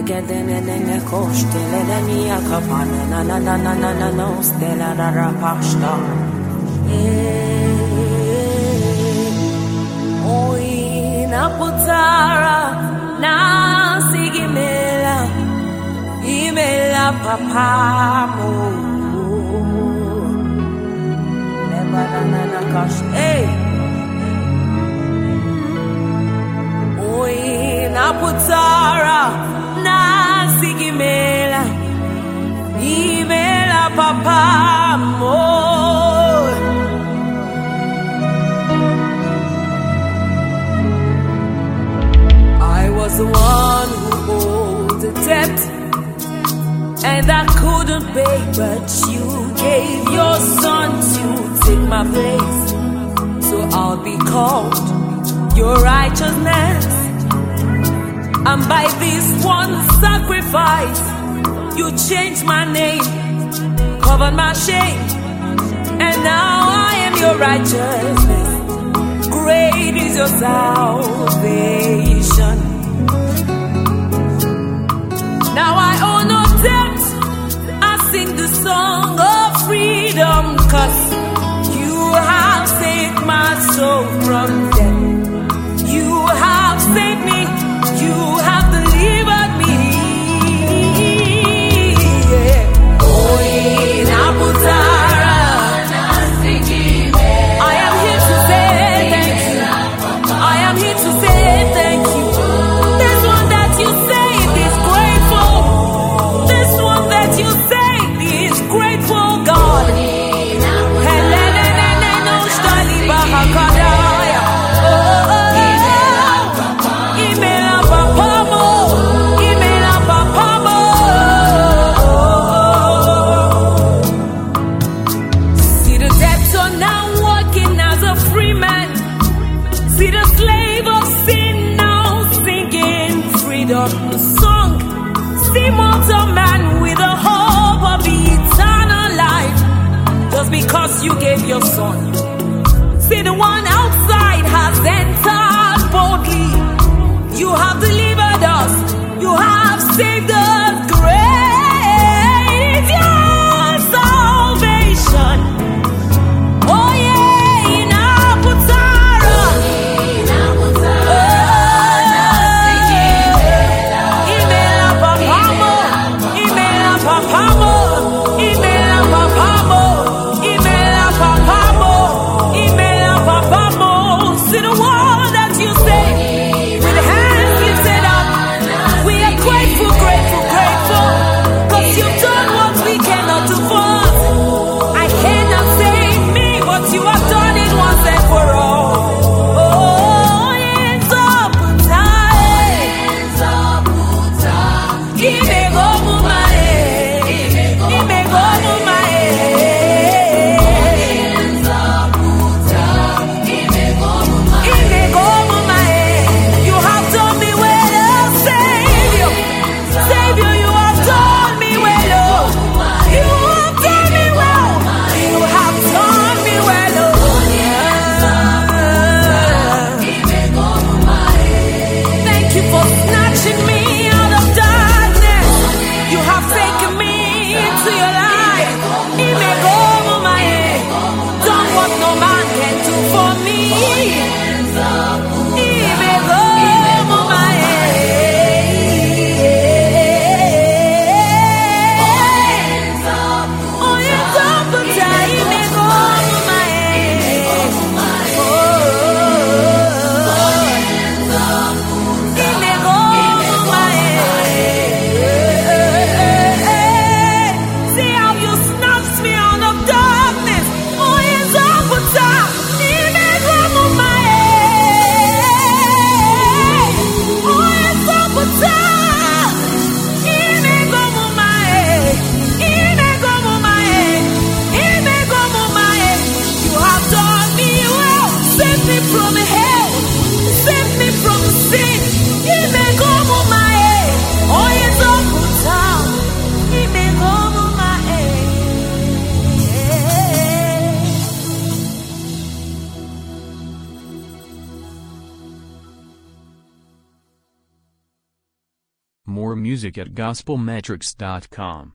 Gedenene koştelelenia kapana na na na na na na no stella rapashta. Oi na putara na sigimela imela papamo. Neba na na kash. Hey. Oi na putara na sigimela imela papamo. I was the one who owed the debt and I couldn't pay, but you gave your son to take my place, so I'll be called your righteousness. And by this one sacrifice, you changed my name, covered my shame, and now I am your righteousness. Great is your salvation. Now I owe no debt. I sing the song of freedom, 'cause you have saved my soul from death. You have saved me. You have delivered me. Yeah. Oh, in Abutara, I am here to say thank you. I am here to say thank you. This one that you saved is grateful. This one that you saved is grateful, God. See the slave of sin now singing freedom song. See mortal man with the hope of the eternal life, just because you gave your son. See the one outside has entered boldly. You have delivered us. You have saved us. Great is your salvation. Oh yeah, in Abutara. Papa More music at gospelmetrics.com.